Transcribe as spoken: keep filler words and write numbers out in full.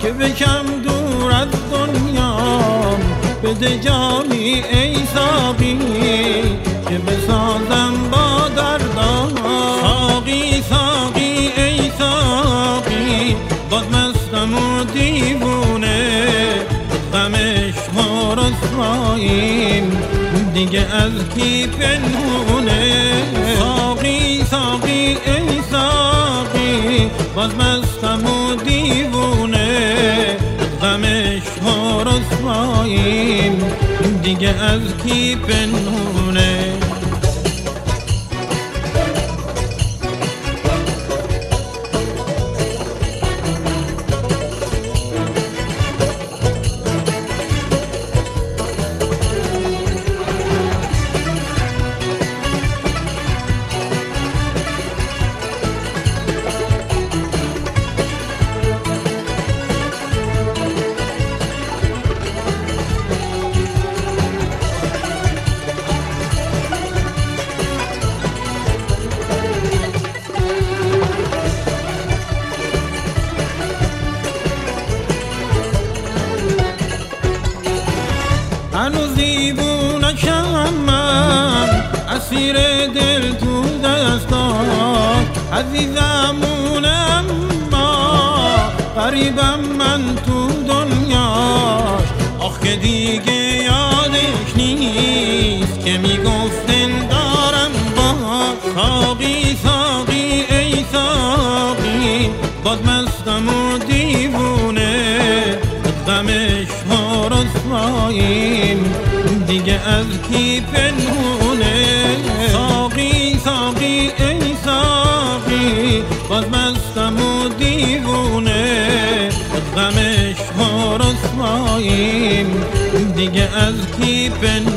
که بکم دور از دنیام، بده جامی ای ساقی که بسازم با دردام. ساقی ساقی ای ساقی باز مستم و دیوونه، غمش ما رسواییم دیگه از کی پنهونه. ساقی ساقی ای ساقی باز مستم و دیوونه، غمش ما رسواییم دیگه از کی پنهونه. هنوز دیوونه‌شم من، اسیر دل تو دستات، عزیزمونم ما غریبم من تو دنیاش. آخ که دیگه یادش نیست که میگفتن دارم باش. ساقی ساقی ای ساقی باز مستم و دیوونه، غمش ما رسواییم دیگه از کی پنهونه. ساقی ساقی ای ساقی باز مستم و دیوونه، غمش ما رسواییم دیگه از کی پنهونه.